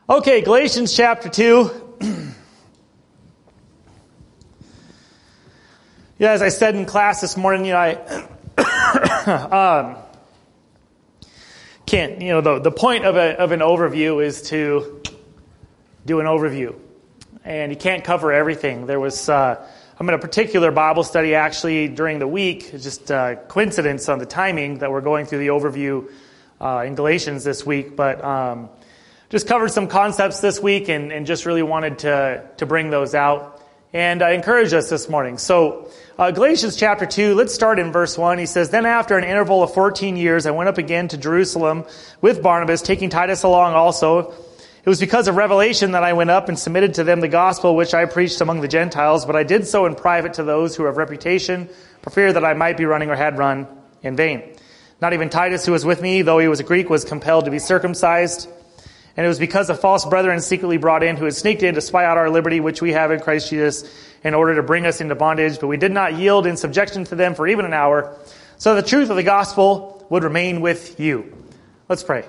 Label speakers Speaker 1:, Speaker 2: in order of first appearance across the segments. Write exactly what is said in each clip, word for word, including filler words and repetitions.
Speaker 1: Okay, Galatians chapter two. Yeah, as I said in class this morning, you know, I um, can't, you know, the, the point of, a, of an overview is to do an overview. And you can't cover everything. There was, uh, I'm in a particular Bible study actually during the week, just a coincidence on the timing that we're going through the overview uh, in Galatians this week, but um, just covered some concepts this week and, and just really wanted to, to bring those out. And I encourage us this morning. So uh, Galatians chapter two, let's start in verse one. He says, "Then after an interval of fourteen years, I went up again to Jerusalem with Barnabas, taking Titus along also. It was because of revelation that I went up and submitted to them the gospel which I preached among the Gentiles, but I did so in private to those who have reputation, for fear that I might be running or had run in vain. Not even Titus, who was with me, though he was a Greek, was compelled to be circumcised. And it was because of false brethren secretly brought in, who had sneaked in to spy out our liberty, which we have in Christ Jesus, in order to bring us into bondage. But we did not yield in subjection to them for even an hour, so the truth of the gospel would remain with you." Let's pray.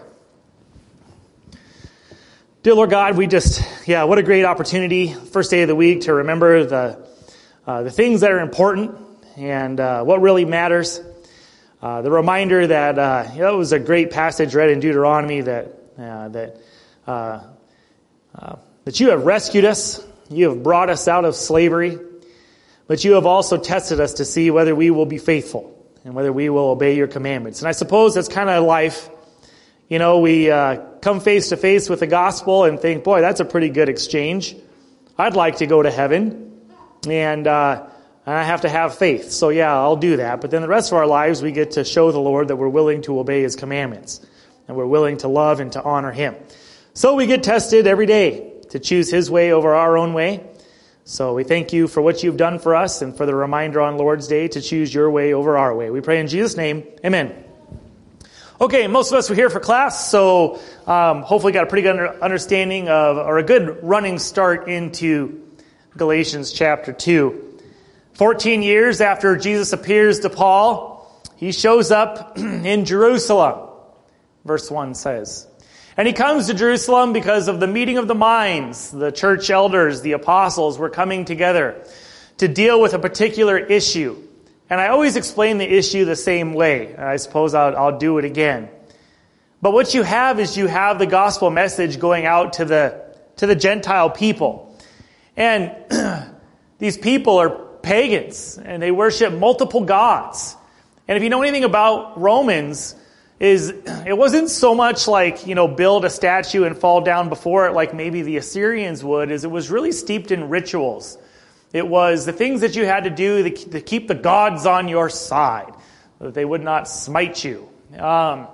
Speaker 1: Dear Lord God, we just, yeah, what a great opportunity, first day of the week, to remember the uh, the things that are important and uh, what really matters. Uh, the reminder that, uh, you know, it was a great passage read in Deuteronomy that uh, that uh, uh, that you have rescued us, you have brought us out of slavery, but you have also tested us to see whether we will be faithful and whether we will obey your commandments. And I suppose that's kind of life. You know, we uh, come face to face with the gospel and think, boy, that's a pretty good exchange. I'd like to go to heaven, and uh, I have to have faith. So yeah, I'll do that. But then the rest of our lives, we get to show the Lord that we're willing to obey his commandments, and we're willing to love and to honor him. So we get tested every day to choose his way over our own way. So we thank you for what you've done for us and for the reminder on Lord's Day to choose your way over our way. We pray in Jesus' name, amen. Okay, most of us were here for class, so um, hopefully got a pretty good understanding of, or a good running start into Galatians chapter two. Fourteen years after Jesus appears to Paul, he shows up in Jerusalem, verse one says. And he comes to Jerusalem because of the meeting of the minds. The church elders, the apostles, were coming together to deal with a particular issue. And I always explain the issue the same way. I suppose I'll, I'll do it again. But what you have is you have the gospel message going out to the to the Gentile people. And these people are pagans, and they worship multiple gods. And if you know anything about Romans, is it wasn't so much like, you know, build a statue and fall down before it like maybe the Assyrians would, is it was really steeped in rituals. It was the things that you had to do to keep the gods on your side, so that they would not smite you. Um,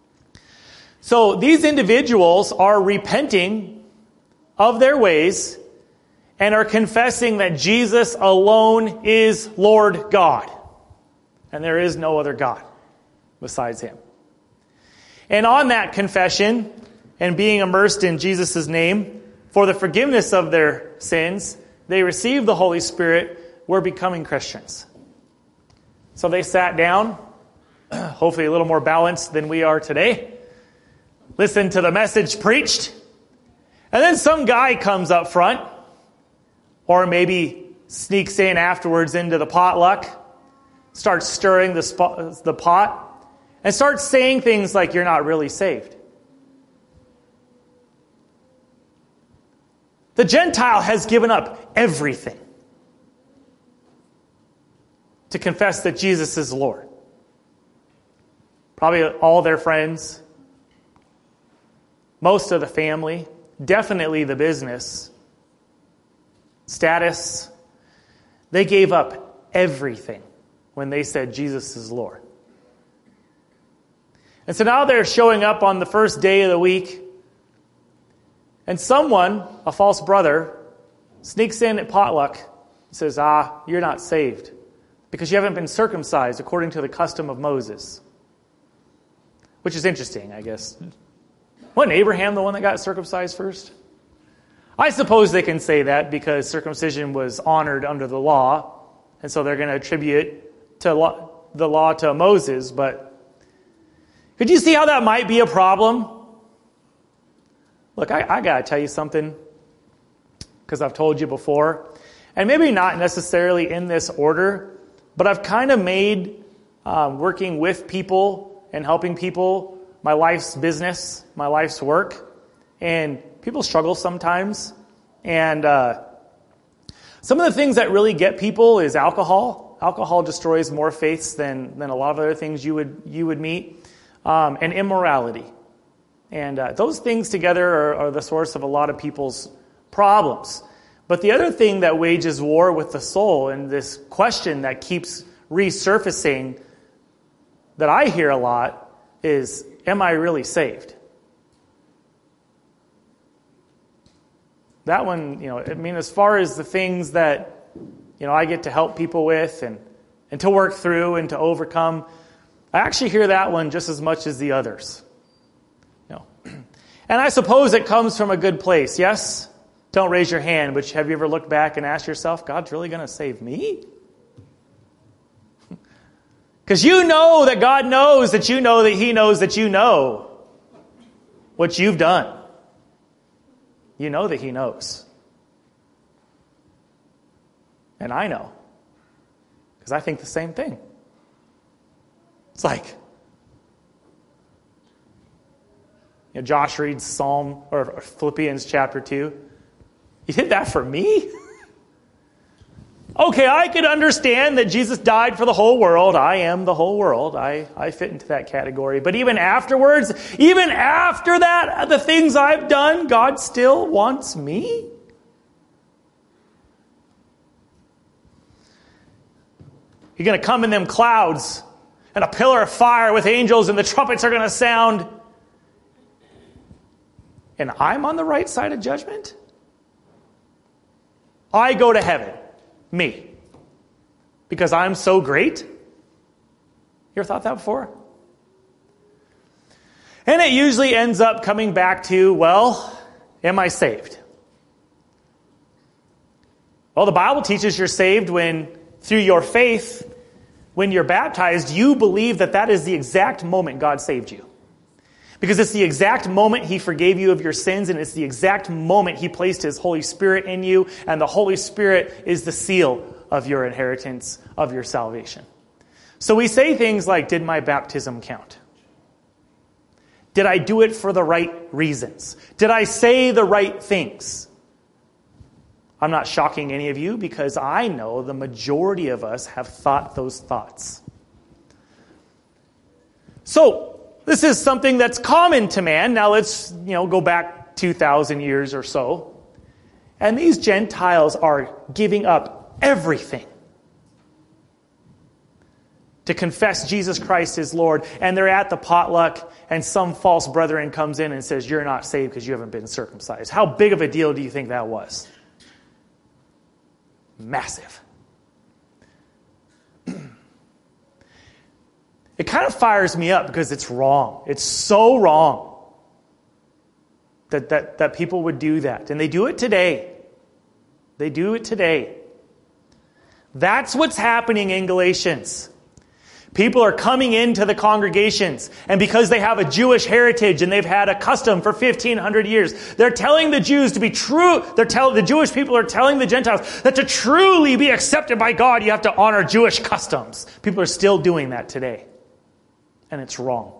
Speaker 1: so these individuals are repenting of their ways and are confessing that Jesus alone is Lord God, and there is no other God besides him. And on that confession and being immersed in Jesus' name for the forgiveness of their sins, they received the Holy Spirit, were becoming Christians. So they sat down, hopefully a little more balanced than we are today, listened to the message preached, and then some guy comes up front, or maybe sneaks in afterwards into the potluck, starts stirring the, sp- the pot, and starts saying things like, "You're not really saved." The Gentile has given up everything to confess that Jesus is Lord. Probably all their friends, most of the family, definitely the business, status. They gave up everything when they said Jesus is Lord. And so now they're showing up on the first day of the week, and someone, a false brother, sneaks in at potluck and says, ah, you're not saved because you haven't been circumcised according to the custom of Moses. Which is interesting, I guess. Wasn't Abraham the one that got circumcised first? I suppose they can say that because circumcision was honored under the law, and so they're going to attribute to law, the law to Moses, but could you see how that might be a problem? Look, I, I got to tell you something, because I've told you before, and maybe not necessarily in this order, but I've kind of made um, working with people and helping people my life's business, my life's work. And people struggle sometimes. And uh, some of the things that really get people is alcohol. Alcohol destroys more faiths than, than a lot of other things you would you would meet. Um, and immorality. And uh, those things together are, are the source of a lot of people's problems. But the other thing that wages war with the soul, and this question that keeps resurfacing that I hear a lot, is, am I really saved? That one, you know, I mean, as far as the things that, you know, I get to help people with and, and to work through and to overcome, I actually hear that one just as much as the others. You know. And I suppose it comes from a good place, yes? Don't raise your hand, but have you ever looked back and asked yourself, God's really going to save me? Because you know that God knows that you know that He knows that you know what you've done. You know that He knows. And I know. Because I think the same thing. It's like, you know, Josh reads Psalm or Philippians chapter two. You did that for me? Okay, I could understand that Jesus died for the whole world. I am the whole world. I, I fit into that category. But even afterwards, even after that, the things I've done, God still wants me? You're going to come in them clouds and a pillar of fire with angels and the trumpets are going to sound. And I'm on the right side of judgment? I go to heaven. Me. Because I'm so great? You ever thought that before? And it usually ends up coming back to, well, am I saved? Well, the Bible teaches you're saved when, through your faith, when you're baptized, you believe that that is the exact moment God saved you. Because it's the exact moment He forgave you of your sins, and it's the exact moment He placed His Holy Spirit in you, and the Holy Spirit is the seal of your inheritance, of your salvation. So we say things like, did my baptism count? Did I do it for the right reasons? Did I say the right things? I'm not shocking any of you, because I know the majority of us have thought those thoughts. So, this is something that's common to man. Now let's, you know, go back two thousand years or so. And these Gentiles are giving up everything to confess Jesus Christ is Lord. And they're at the potluck, and some false brethren comes in and says, you're not saved because you haven't been circumcised. How big of a deal do you think that was? Massive. It kind of fires me up because it's wrong. It's so wrong that, that, that people would do that. And they do it today. They do it today. That's what's happening in Galatians. People are coming into the congregations, and because they have a Jewish heritage and they've had a custom for fifteen hundred years, they're telling the Jews to be true. They're telling the Jewish people are telling the Gentiles that to truly be accepted by God, you have to honor Jewish customs. People are still doing that today. And it's wrong.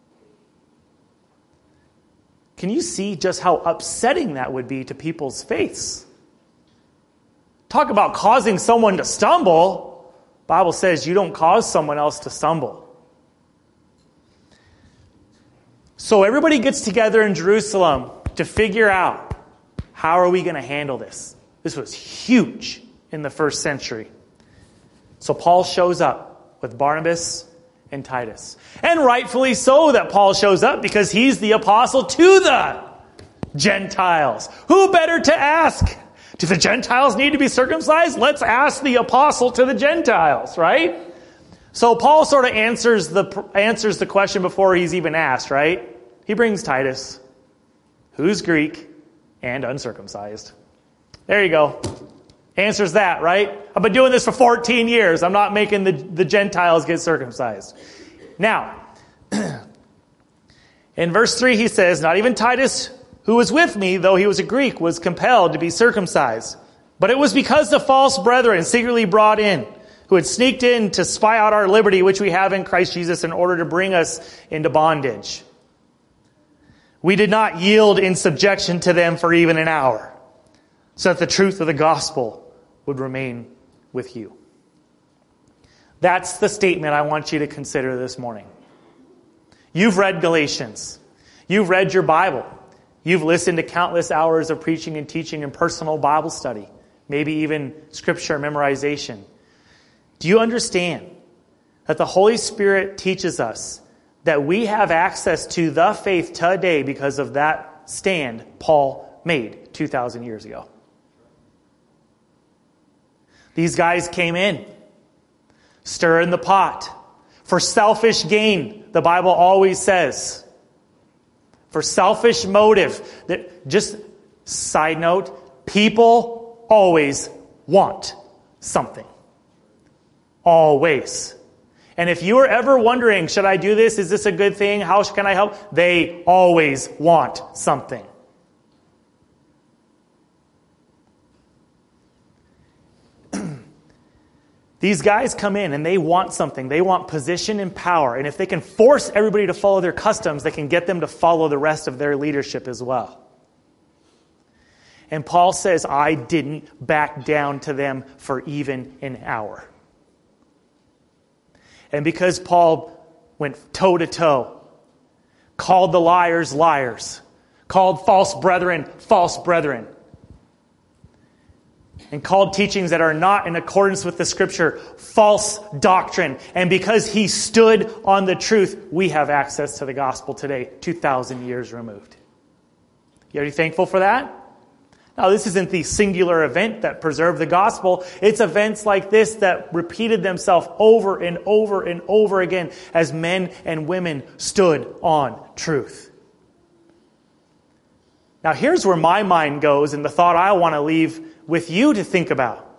Speaker 1: Can you see just how upsetting that would be to people's faiths? Talk about causing someone to stumble. The Bible says you don't cause someone else to stumble. So everybody gets together in Jerusalem to figure out, how are we going to handle this? This was huge in the first century. So Paul shows up with Barnabas and Titus. And rightfully so that Paul shows up, because he's the apostle to the Gentiles. Who better to ask? Do the Gentiles need to be circumcised? Let's ask the apostle to the Gentiles, right? So Paul sort of answers the answers the question before he's even asked, right? He brings Titus, who's Greek and uncircumcised. There you go. Answers that, right? I've been doing this for fourteen years. I'm not making the, the Gentiles get circumcised. Now, in verse three he says, not even Titus, who was with me, though he was a Greek, was compelled to be circumcised. But it was because the false brethren secretly brought in, who had sneaked in to spy out our liberty, which we have in Christ Jesus, in order to bring us into bondage. We did not yield in subjection to them for even an hour, so that the truth of the gospel would remain with you. That's the statement I want you to consider this morning. You've read Galatians. You've read your Bible. You've listened to countless hours of preaching and teaching and personal Bible study, maybe even scripture memorization. Do you understand that the Holy Spirit teaches us that we have access to the faith today because of that stand Paul made two thousand years ago? These guys came in, stirring the pot for selfish gain, the Bible always says. For selfish motive. That, just side note, people always want something. Always. And if you are ever wondering, should I do this? Is this a good thing? How can I help? They always want something. These guys come in and they want something. They want position and power. And if they can force everybody to follow their customs, they can get them to follow the rest of their leadership as well. And Paul says, I didn't back down to them for even an hour. And because Paul went toe to toe, called the liars liars, called false brethren false brethren, and called teachings that are not in accordance with the Scripture false doctrine. And because he stood on the truth, we have access to the gospel today, two thousand years removed. Are you thankful for that? Now, this isn't the singular event that preserved the gospel. It's events like this that repeated themselves over and over and over again as men and women stood on truth. Now, here's where my mind goes and the thought I want to leave with you to think about.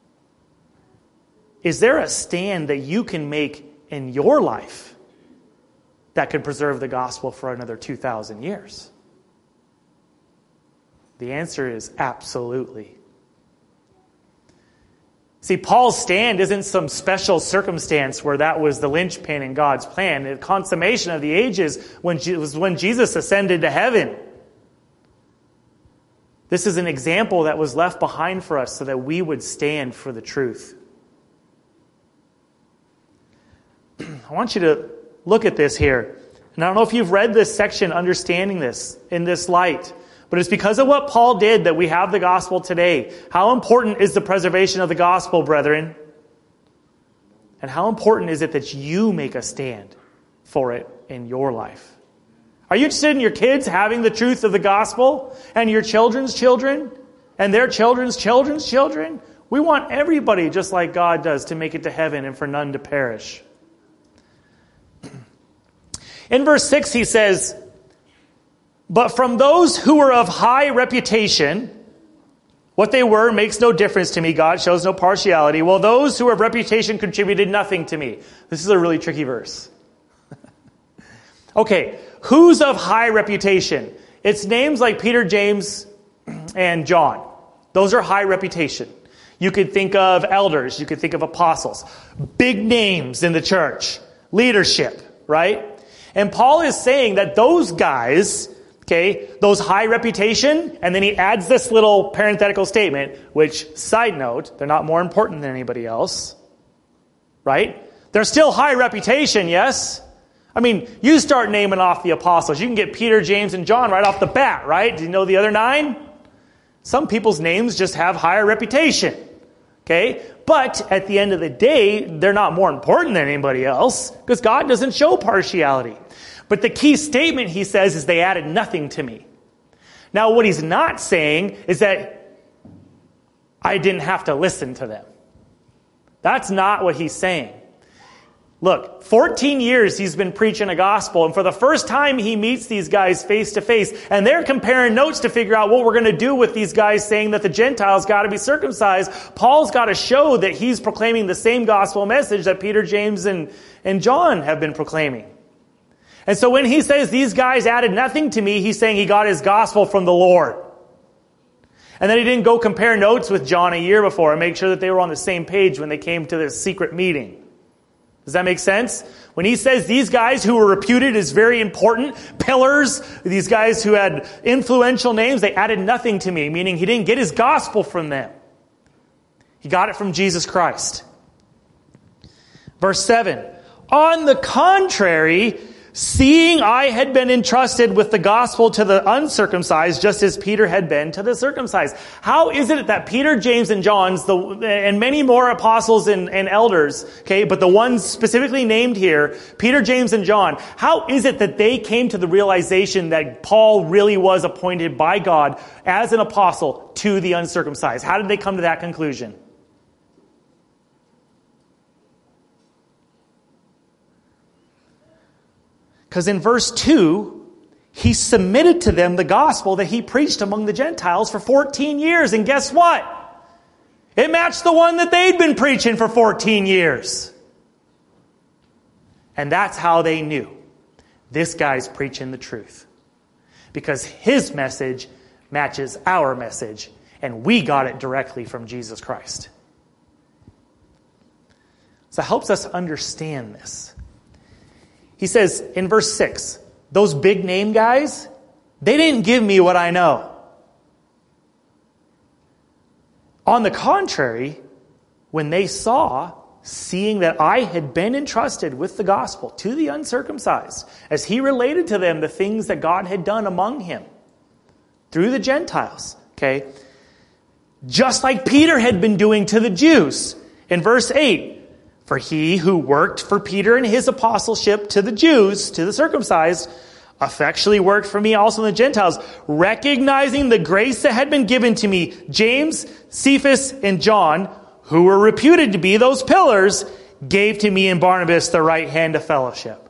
Speaker 1: Is there a stand that you can make in your life that could preserve the gospel for another two thousand years? The answer is absolutely. See, Paul's stand isn't some special circumstance where that was the linchpin in God's plan. The consummation of the ages when was when Jesus ascended to heaven. This is an example that was left behind for us so that we would stand for the truth. I want you to look at this here. And I don't know if you've read this section understanding this in this light, but it's because of what Paul did that we have the gospel today. How important is the preservation of the gospel, brethren? And how important is it that you make a stand for it in your life? Are you interested in your kids having the truth of the gospel and your children's children and their children's children's children? We want everybody, just like God does, to make it to heaven and for none to perish. In verse six, he says, but from those who were of high reputation, what they were makes no difference to me. God shows no partiality. Well, those who were of reputation contributed nothing to me. This is a really tricky verse. Okay, who's of high reputation? It's names like Peter, James, and John. Those are high reputation. You could think of elders. You could think of apostles. Big names in the church. Leadership, right? And Paul is saying that those guys, okay, those high reputation, and then he adds this little parenthetical statement, which, side note, they're not more important than anybody else, right? They're still high reputation, yes? I mean, you start naming off the apostles. You can get Peter, James, and John right off the bat, right? Do you know the other nine? Some people's names just have higher reputation, okay? But at the end of the day, they're not more important than anybody else because God doesn't show partiality. But the key statement, he says, is they added nothing to me. Now, what he's not saying is that I didn't have to listen to them. That's not what he's saying. Look, fourteen years he's been preaching a gospel, and for the first time he meets these guys face to face, and they're comparing notes to figure out what we're going to do with these guys saying that the Gentiles got to be circumcised. Paul's got to show that he's proclaiming the same gospel message that Peter, James, and, and John have been proclaiming. And so when he says these guys added nothing to me, he's saying he got his gospel from the Lord. And then he didn't go compare notes with John a year before and make sure that they were on the same page when they came to this secret meeting. Does that make sense? When he says these guys who were reputed as very important pillars, these guys who had influential names, they added nothing to me, meaning he didn't get his gospel from them. He got it from Jesus Christ. Verse seven, on the contrary, seeing I had been entrusted with the gospel to the uncircumcised, just as Peter had been to the circumcised. How is it that Peter, James, and John's, the, and many more apostles and, and elders, okay, but the ones specifically named here, Peter, James, and John, how is it that they came to the realization that Paul really was appointed by God as an apostle to the uncircumcised? How did they come to that conclusion? Because in verse two, he submitted to them the gospel that he preached among the Gentiles for fourteen years. And guess what? It matched the one that they'd been preaching for fourteen years. And that's how they knew. This guy's preaching the truth. Because his message matches our message. And we got it directly from Jesus Christ. So it helps us understand this. He says in verse six, those big name guys, they didn't give me what I know. On the contrary, when they saw, seeing that I had been entrusted with the gospel to the uncircumcised, as he related to them the things that God had done among him through the Gentiles, okay, just like Peter had been doing to the Jews. In verse eight, for he who worked for Peter in his apostleship to the Jews, to the circumcised, effectually worked for me also in the Gentiles, recognizing the grace that had been given to me, James, Cephas, and John, who were reputed to be those pillars, gave to me and Barnabas the right hand of fellowship.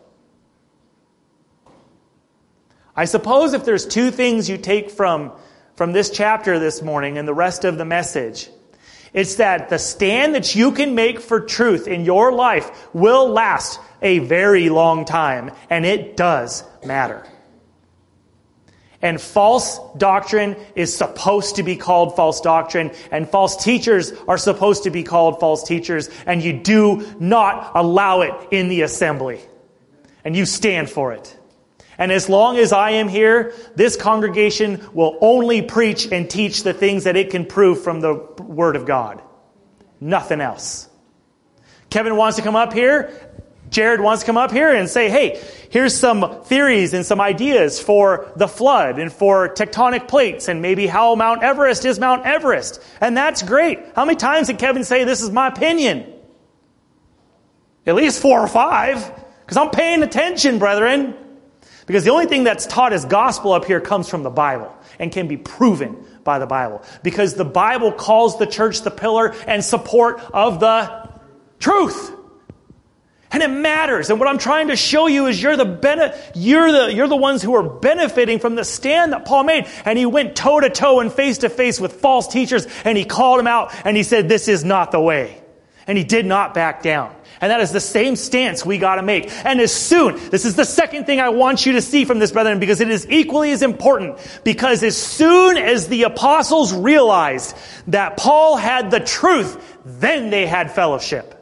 Speaker 1: I suppose if there's two things you take from, from this chapter this morning and the rest of the message, it's that the stand that you can make for truth in your life will last a very long time, and it does matter. And false doctrine is supposed to be called false doctrine, and false teachers are supposed to be called false teachers, and you do not allow it in the assembly. And you stand for it. And as long as I am here, this congregation will only preach and teach the things that it can prove from the Word of God. Nothing else. Kevin wants to come up here. Jared wants to come up here and say, hey, here's some theories and some ideas for the flood and for tectonic plates and maybe how Mount Everest is Mount Everest. And that's great. How many times did Kevin say, this is my opinion? At least four or five. Because I'm paying attention, brethren. Because the only thing that's taught as gospel up here comes from the Bible and can be proven by the Bible. Because the Bible calls the church the pillar and support of the truth. And it matters. And what I'm trying to show you is you're the bene- you're the you're the ones who are benefiting from the stand that Paul made. And he went toe to toe and face to face with false teachers, and he called them out and he said, this is not the way. And he did not back down. And that is the same stance we got to make. And as soon, this is the second thing I want you to see from this, brethren, because it is equally as important. Because as soon as the apostles realized that Paul had the truth, then they had fellowship.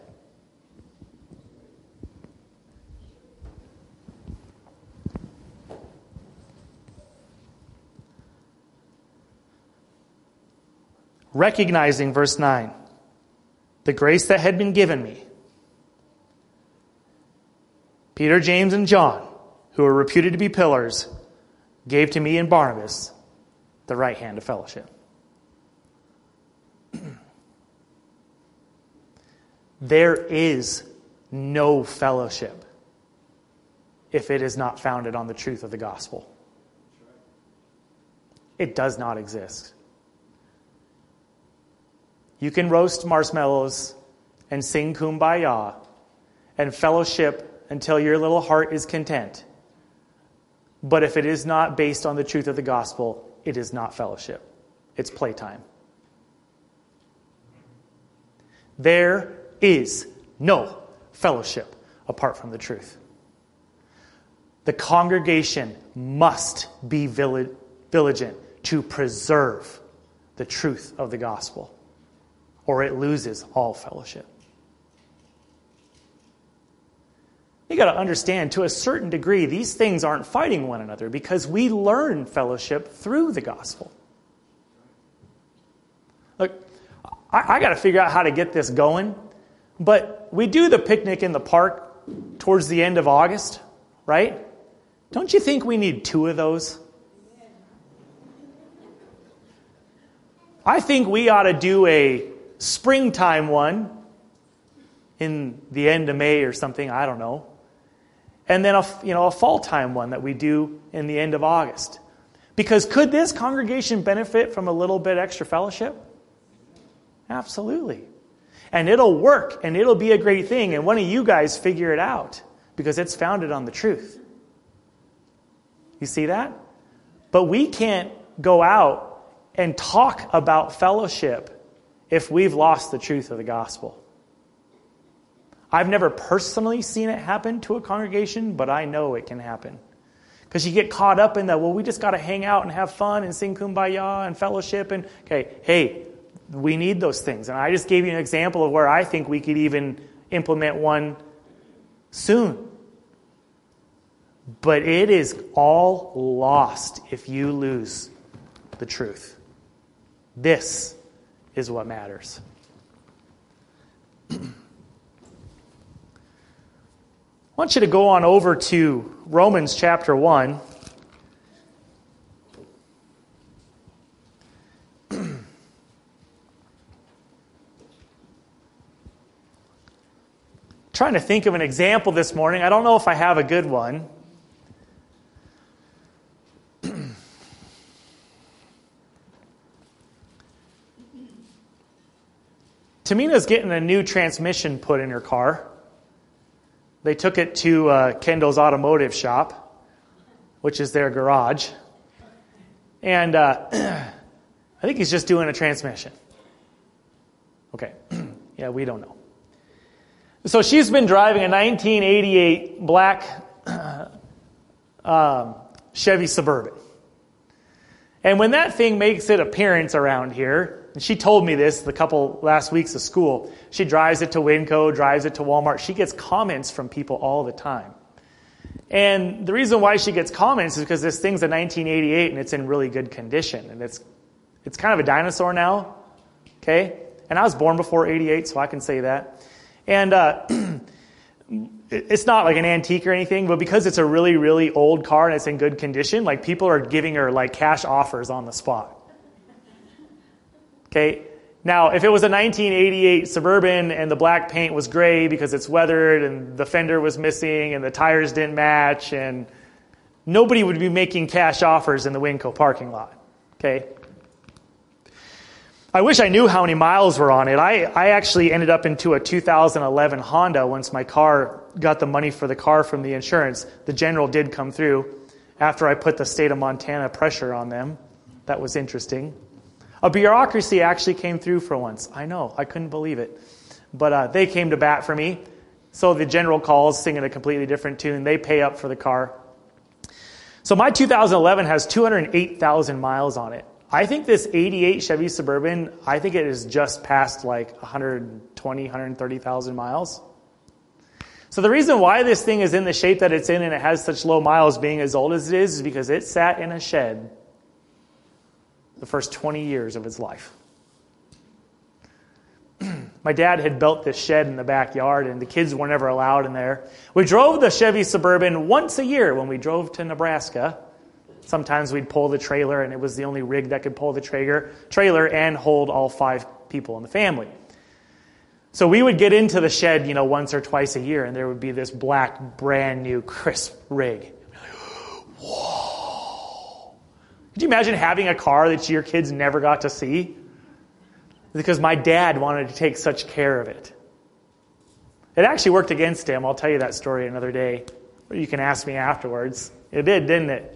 Speaker 1: Recognizing, verse nine, the grace that had been given me. Peter, James, and John, who were reputed to be pillars, gave to me and Barnabas the right hand of fellowship. There is no fellowship if it is not founded on the truth of the gospel. It does not exist. You can roast marshmallows and sing Kumbaya and fellowship until your little heart is content. But if it is not based on the truth of the gospel, it is not fellowship. It's playtime. There is no fellowship apart from the truth. The congregation must be vigilant to preserve the truth of the gospel, or it loses all fellowship. You got to understand, to a certain degree, these things aren't fighting one another because we learn fellowship through the gospel. Look, I, I got to figure out how to get this going, but we do the picnic in the park towards the end of August, right? Don't you think we need two of those? I think we ought to do a springtime one in the end of May or something, I don't know. And then a, you know, a fall time one that we do in the end of August. Because could this congregation benefit from a little bit extra fellowship? Absolutely. And it'll work, and it'll be a great thing, and one of you guys figure it out because it's founded on the truth. You see that? But we can't go out and talk about fellowship if we've lost the truth of the gospel. I've never personally seen it happen to a congregation, but I know it can happen. Because you get caught up in that, well, we just got to hang out and have fun and sing Kumbaya and fellowship. And okay, hey, we need those things. And I just gave you an example of where I think we could even implement one soon. But it is all lost if you lose the truth. This is what matters. I want you to go on over to Romans chapter one. Trying to think of an example this morning. I don't know if I have a good one. Tamina's getting a new transmission put in her car. They took it to uh, Kendall's automotive shop, which is their garage. And uh, I think he's just doing a transmission. Okay. Yeah, we don't know. So she's been driving a nineteen eighty-eight black um, Chevy Suburban. And when that thing makes its appearance around here, and she told me this the couple last weeks of school, she drives it to Winco, drives it to Walmart. She gets comments from people all the time. And the reason why she gets comments is because this thing's a nineteen eighty-eight and it's in really good condition. And it's it's kind of a dinosaur now, okay? And I was born before eighty-eight, so I can say that. And uh, it's not like an antique or anything, but because it's a really, really old car and it's in good condition, like people are giving her like cash offers on the spot. Okay, now if it was a nineteen eighty-eight Suburban and the black paint was gray because it's weathered and the fender was missing and the tires didn't match, and nobody would be making cash offers in the Winco parking lot. Okay. I wish I knew how many miles were on it. I, I actually ended up into a two thousand eleven Honda once my car got the money for the car from the insurance. The general did come through after I put the state of Montana pressure on them. That was interesting. A bureaucracy actually came through for once. I know, I couldn't believe it. But uh, they came to bat for me. So the general calls, singing a completely different tune. They pay up for the car. So my two thousand eleven has two hundred eight thousand miles on it. I think this eighty-eight Chevy Suburban, I think it is just past like one hundred twenty, one hundred thirty thousand miles. So the reason why this thing is in the shape that it's in and it has such low miles being as old as it is is because it sat in a shed the first twenty years of its life. My dad had built this shed in the backyard and the kids were never allowed in there. We drove the Chevy Suburban once a year when we drove to Nebraska. Sometimes we'd pull the trailer, and it was the only rig that could pull the trailer, trailer and hold all five people in the family. So we would get into the shed, you know, once or twice a year, and there would be this black, brand new, crisp rig. Whoa! Could you imagine having a car that your kids never got to see? Because my dad wanted to take such care of it. It actually worked against him. I'll tell you that story another day. Or you can ask me afterwards. It did, didn't it?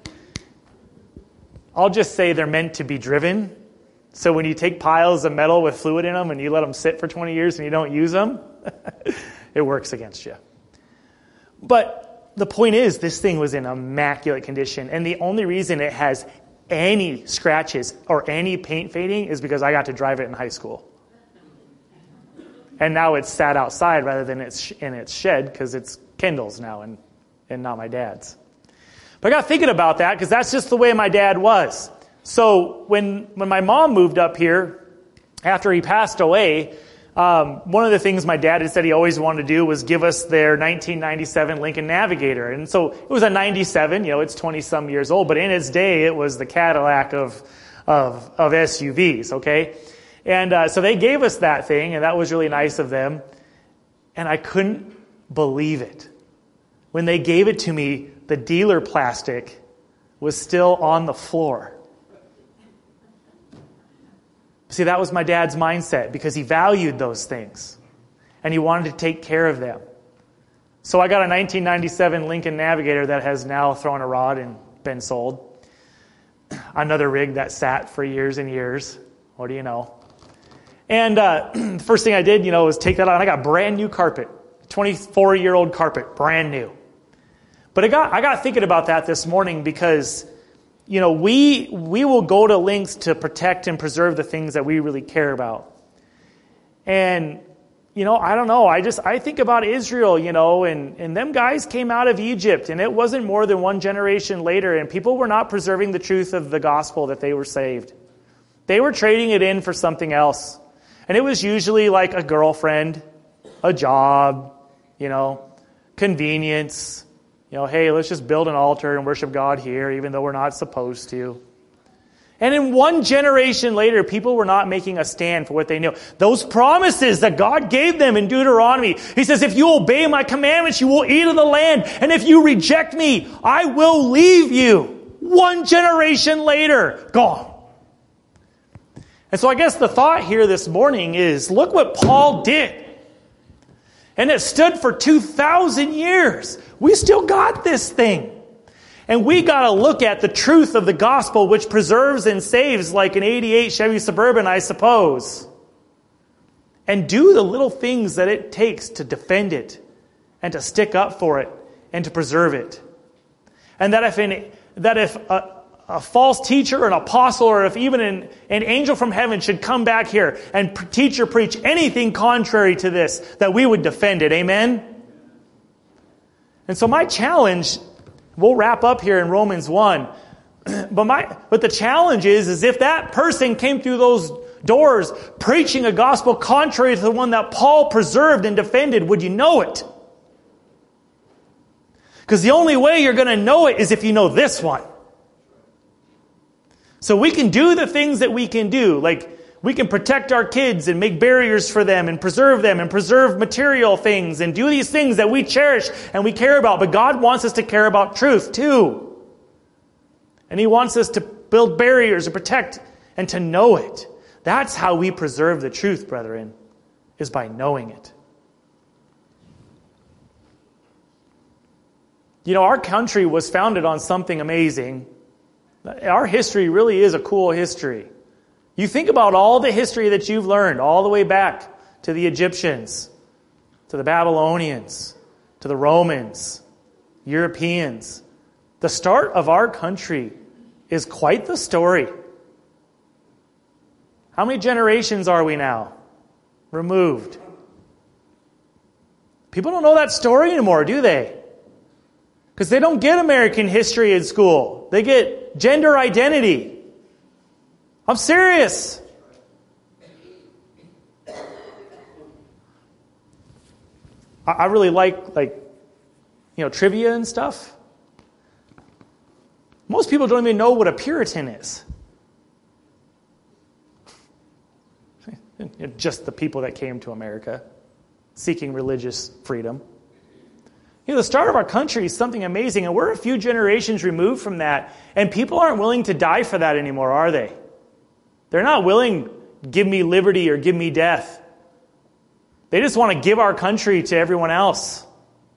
Speaker 1: I'll just say they're meant to be driven. So when you take piles of metal with fluid in them and you let them sit for twenty years and you don't use them, it works against you. But the point is, this thing was in immaculate condition. And the only reason it has any scratches or any paint fading is because I got to drive it in high school. And now it's sat outside rather than it's in its shed because it's Kendall's now and, and not my dad's. But I got thinking about that because that's just the way my dad was. So when when my mom moved up here, after he passed away, um, one of the things my dad had said he always wanted to do was give us their nineteen ninety-seven Lincoln Navigator. And so it was a ninety-seven, you know, it's twenty-some years old, but in its day, it was the Cadillac of of, of S U Vs, okay? And uh, so they gave us that thing, and that was really nice of them. And I couldn't believe it. When they gave it to me, the dealer plastic was still on the floor. See, that was my dad's mindset because he valued those things and he wanted to take care of them. So I got a nineteen ninety-seven Lincoln Navigator that has now thrown a rod and been sold. Another rig that sat for years and years. What do you know? And uh, the first thing I did, you know, was take that out and I got brand new carpet. twenty-four-year-old carpet, brand new. But I got I got thinking about that this morning because, you know, we we will go to lengths to protect and preserve the things that we really care about. And, you know, I don't know. I just I think about Israel, you know, and, and them guys came out of Egypt, and it wasn't more than one generation later, and people were not preserving the truth of the gospel that they were saved. They were trading it in for something else. And it was usually like a girlfriend, a job, you know, convenience. You know, hey, let's just build an altar and worship God here, even though we're not supposed to. And in one generation later, people were not making a stand for what they knew. Those promises that God gave them in Deuteronomy, he says, if you obey my commandments, you will eat of the land. And if you reject me, I will leave you. One generation later, gone. And so I guess the thought here this morning is, look what Paul did. And it stood for two thousand years. We still got this thing. And we got to look at the truth of the gospel, which preserves and saves like an eighty-eight Chevy Suburban, I suppose. And do the little things that it takes to defend it and to stick up for it and to preserve it. And that if an, that if a, a false teacher or an apostle or if even an, an angel from heaven should come back here and teach or preach anything contrary to this, that we would defend it. Amen? And so my challenge, we'll wrap up here in Romans one, but my but the challenge is, is if that person came through those doors preaching a gospel contrary to the one that Paul preserved and defended, would you know it? Because the only way you're going to know it is if you know this one. So we can do the things that we can do, like we can protect our kids and make barriers for them and preserve them and preserve material things and do these things that we cherish and we care about. But God wants us to care about truth too. And He wants us to build barriers to protect and to know it. That's how we preserve the truth, brethren, is by knowing it. You know, our country was founded on something amazing. Our history really is a cool history. You think about all the history that you've learned, all the way back to the Egyptians, to the Babylonians, to the Romans, Europeans. The start of our country is quite the story. How many generations are we now removed? People don't know that story anymore, do they? Because they don't get American history in school. They get gender identity. I'm serious. I really like, like, you know, trivia and stuff. Most people don't even know what a Puritan is. Just the people that came to America seeking religious freedom. You know, the start of our country is something amazing, and we're a few generations removed from that, and people aren't willing to die for that anymore, are they? They're not willing, give me liberty or give me death. They just want to give our country to everyone else.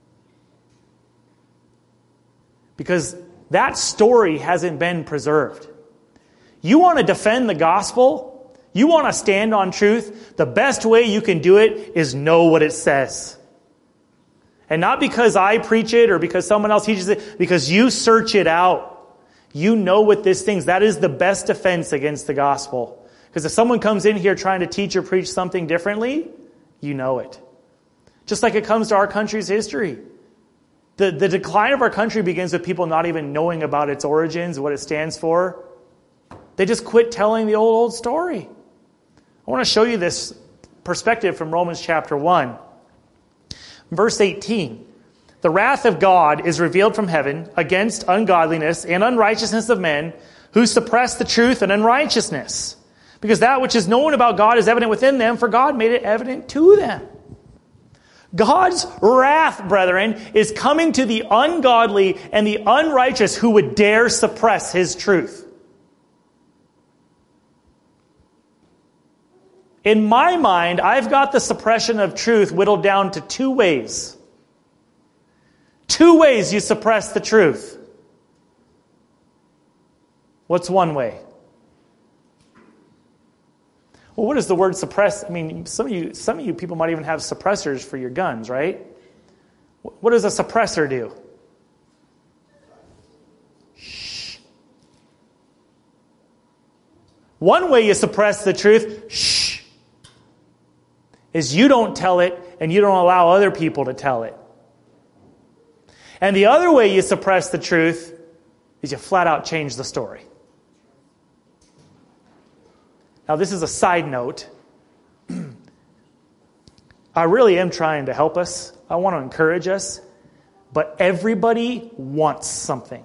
Speaker 1: Because that story hasn't been preserved. You want to defend the gospel? You want to stand on truth? The best way you can do it is know what it says. And not because I preach it or because someone else teaches it, because you search it out. You know what this thing's. That is the best defense against the gospel. Because if someone comes in here trying to teach or preach something differently, you know it. Just like it comes to our country's history. The, the decline of our country begins with people not even knowing about its origins, what it stands for. They just quit telling the old, old story. I want to show you this perspective from Romans chapter one. Verse eighteen. The wrath of God is revealed from heaven against ungodliness and unrighteousness of men who suppress the truth in unrighteousness. Because that which is known about God is evident within them, for God made it evident to them. God's wrath, brethren, is coming to the ungodly and the unrighteous who would dare suppress his truth. In my mind, I've got the suppression of truth whittled down to two ways. Two ways you suppress the truth. What's one way? Well, what does the word suppress? I mean, some of you, some of you people might even have suppressors for your guns, right? What does a suppressor do? Shh. One way you suppress the truth, shh, is you don't tell it and you don't allow other people to tell it. And the other way you suppress the truth is you flat out change the story. Now, this is a side note. I really am trying to help us. I want to encourage us. But everybody wants something.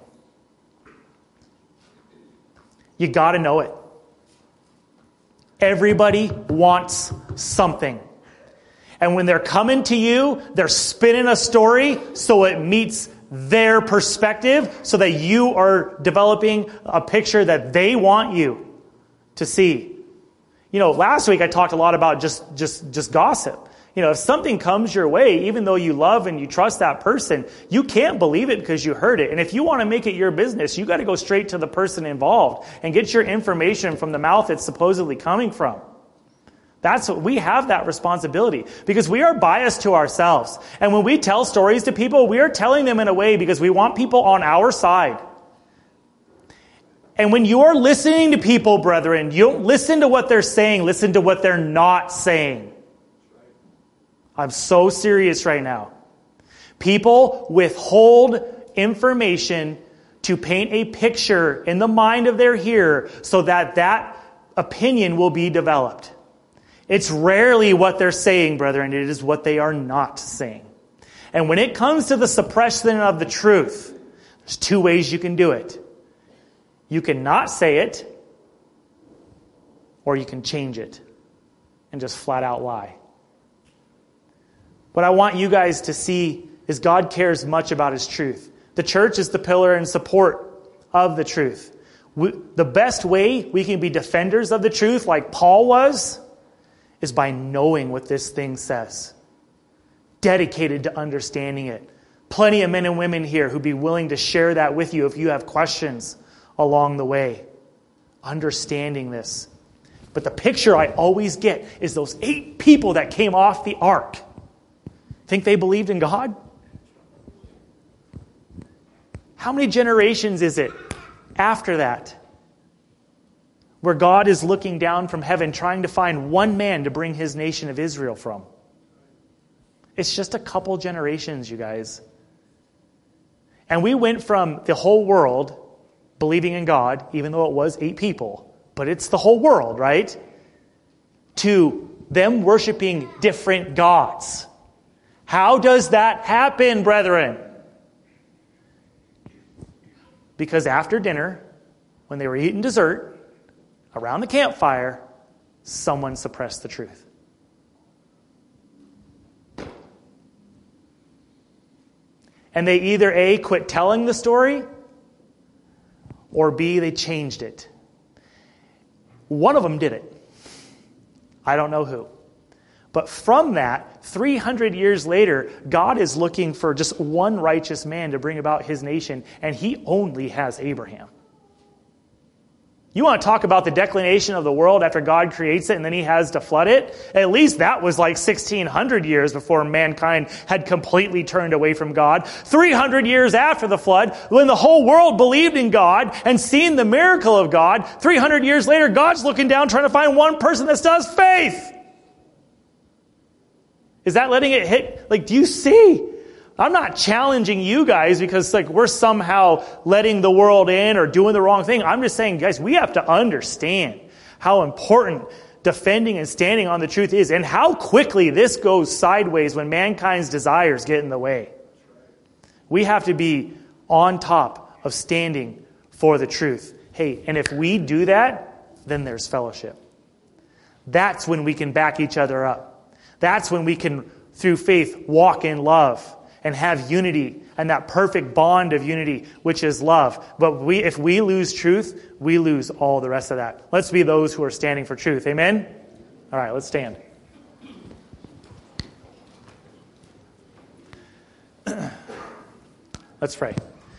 Speaker 1: You got to know it. Everybody wants something. And when they're coming to you, they're spinning a story so it meets their perspective, so that you are developing a picture that they want you to see. You know, last week I talked a lot about just, just, just gossip. You know, if something comes your way, even though you love and you trust that person, you can't believe it because you heard it. And if you want to make it your business, you got to go straight to the person involved and get your information from the mouth it's supposedly coming from. That's what we have, that responsibility, because we are biased to ourselves. And when we tell stories to people, we are telling them in a way because we want people on our side. And when you're listening to people, brethren, you don't listen to what they're saying, listen to what they're not saying. I'm so serious right now. People withhold information to paint a picture in the mind of their hearer so that that opinion will be developed. It's rarely what they're saying, brethren. It is what they are not saying. And when it comes to the suppression of the truth, there's two ways you can do it. You can not say it, or you can change it and just flat out lie. What I want you guys to see is God cares much about His truth. The church is the pillar and support of the truth. We, the best way we can be defenders of the truth, like Paul was, is by knowing what this thing says. Dedicated to understanding it. Plenty of men and women here who'd be willing to share that with you if you have questions along the way. Understanding this. But the picture I always get is those eight people that came off the ark. Think they believed in God? How many generations is it after that where God is looking down from heaven trying to find one man to bring His nation of Israel from? It's just a couple generations, you guys. And we went from the whole world believing in God, even though it was eight people, but it's the whole world, right? To them worshiping different gods. How does that happen, brethren? Because after dinner, when they were eating dessert, around the campfire, someone suppressed the truth. And they either A, quit telling the story, or B, they changed it. One of them did it. I don't know who. But from that, three hundred years later, God is looking for just one righteous man to bring about His nation, and He only has Abraham. You want to talk about the declination of the world after God creates it and then he has to flood it? At least that was like sixteen hundred years before mankind had completely turned away from God. three hundred years after the flood, when the whole world believed in God and seen the miracle of God, three hundred years later, God's looking down trying to find one person that still has faith. Is that letting it hit? Like, do you see? I'm not challenging you guys because like we're somehow letting the world in or doing the wrong thing. I'm just saying, guys, we have to understand how important defending and standing on the truth is and how quickly this goes sideways when mankind's desires get in the way. We have to be on top of standing for the truth. Hey, and if we do that, then there's fellowship. That's when we can back each other up. That's when we can, through faith, walk in love and have unity and that perfect bond of unity, which is love. But we, if we lose truth, we lose all the rest of that. Let's be those who are standing for truth. Amen? All right, let's stand. Let's pray.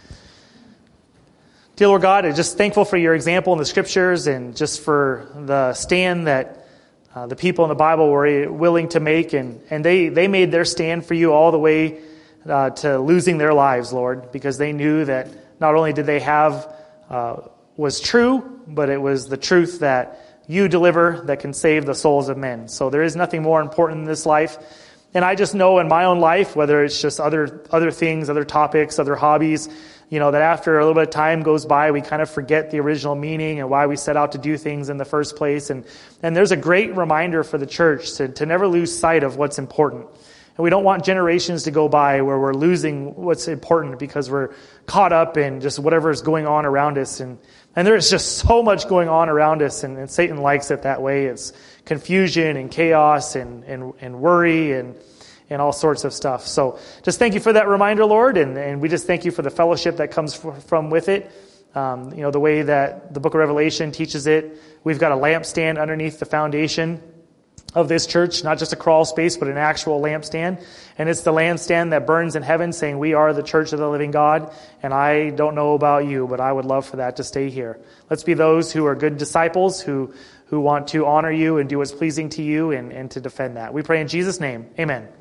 Speaker 1: Dear Lord God, I'm just thankful for your example in the scriptures and just for the stand that uh, the people in the Bible were willing to make. And, and they, they made their stand for you all the way Uh, to losing their lives, Lord, because they knew that not only did they have uh, was true, but it was the truth that you deliver that can save the souls of men. So there is nothing more important in this life. And I just know in my own life, whether it's just other other things, other topics, other hobbies, you know, that after a little bit of time goes by, we kind of forget the original meaning and why we set out to do things in the first place. And and there's a great reminder for the church to, to never lose sight of what's important. And we don't want generations to go by where we're losing what's important because we're caught up in just whatever is going on around us. And, and there's just so much going on around us, and, and Satan likes it that way. It's confusion and chaos and, and, and worry and, and all sorts of stuff. So just thank you for that reminder, Lord, and, and we just thank you for the fellowship that comes from with it. Um, you know, the way that the book of Revelation teaches it. We've got a lampstand underneath the foundation of this church, not just a crawl space, but an actual lampstand. And it's the lampstand that burns in heaven saying, we are the church of the living God. And I don't know about you, but I would love for that to stay here. Let's be those who are good disciples, who, who want to honor you and do what's pleasing to you and, and to defend that. We pray in Jesus' name. Amen.